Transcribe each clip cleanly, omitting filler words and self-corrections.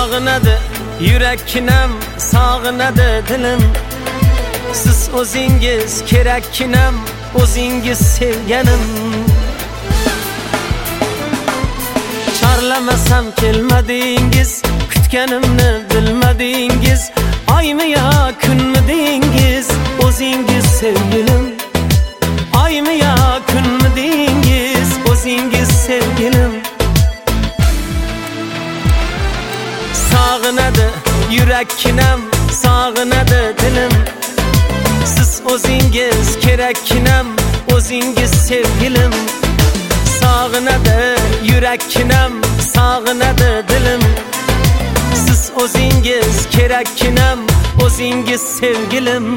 Sağınadı yürekkinem, sağınadı dilim. Siz o'zingiz kerakkinem, o'zingiz sevganim. Çarlamasam kelmadingiz, kutganimni bilmadingiz. Oymi yo kunmi dengiz, o'zingiz sevgilim. Oymi yo kunmi dengiz, o'zingiz sevgilim. Sağınadı yürekkinem, sağınadı dilim. Siz o'zingiz kerakkinem, o'zingiz sevgilim. Sağınadı yürekkinem, sağınadı dilim. Siz o'zingiz kerakkinem, o'zingiz sevgilim.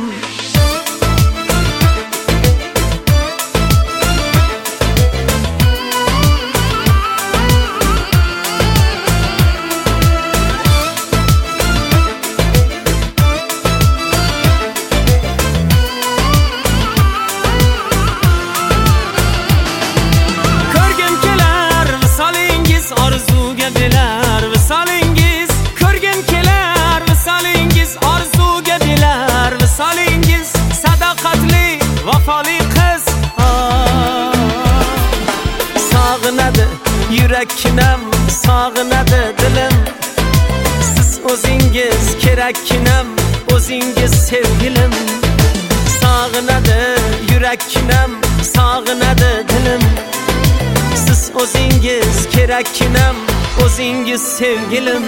Sağınadı yürekkinem, sağınadı dilim. Siz o'zingiz kerakkinem, o'zingiz sevgilim. Sağınadı yürekkinem, sağınadı dilim. Siz o'zingiz kerakkinem, o'zingiz sevgilim.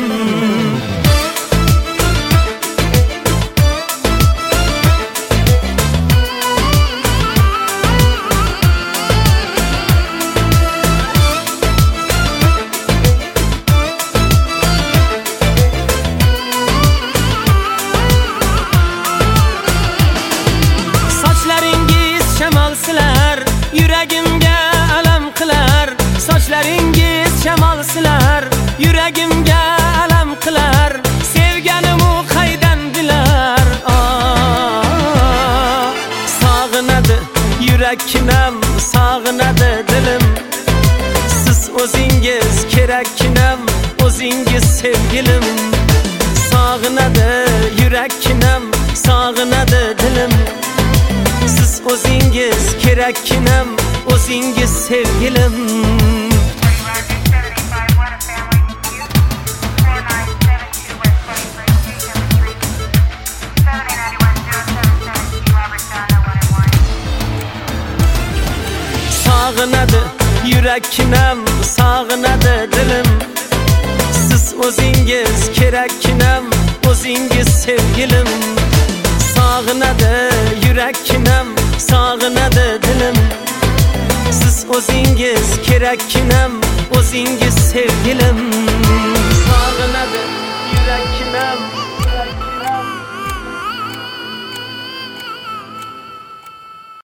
Yuragimga alam qilar, sochlaringiz shamol silar. Yuragimga alam qilar, sevganim u qaydan bilar. Sağınadı yürekkinem, sağınadı dilim. Siz o'zingiz kerakkinem, o'zingiz sevgilim. Sağınadı yürekkinem, sağınadı dilim. Siz o'zingiz kerakkinem, o'zingiz sevgilim. Sağınadı yürekkinem, sağınadı dilim. Siz o'zingiz kerakkinem, o'zingiz sevgilim. Sağınadı yürekkinem, sağınadı dilim. Siz o'zingiz kerakkinem, o'zingiz sevgilim. Sağınadı yürekkinem.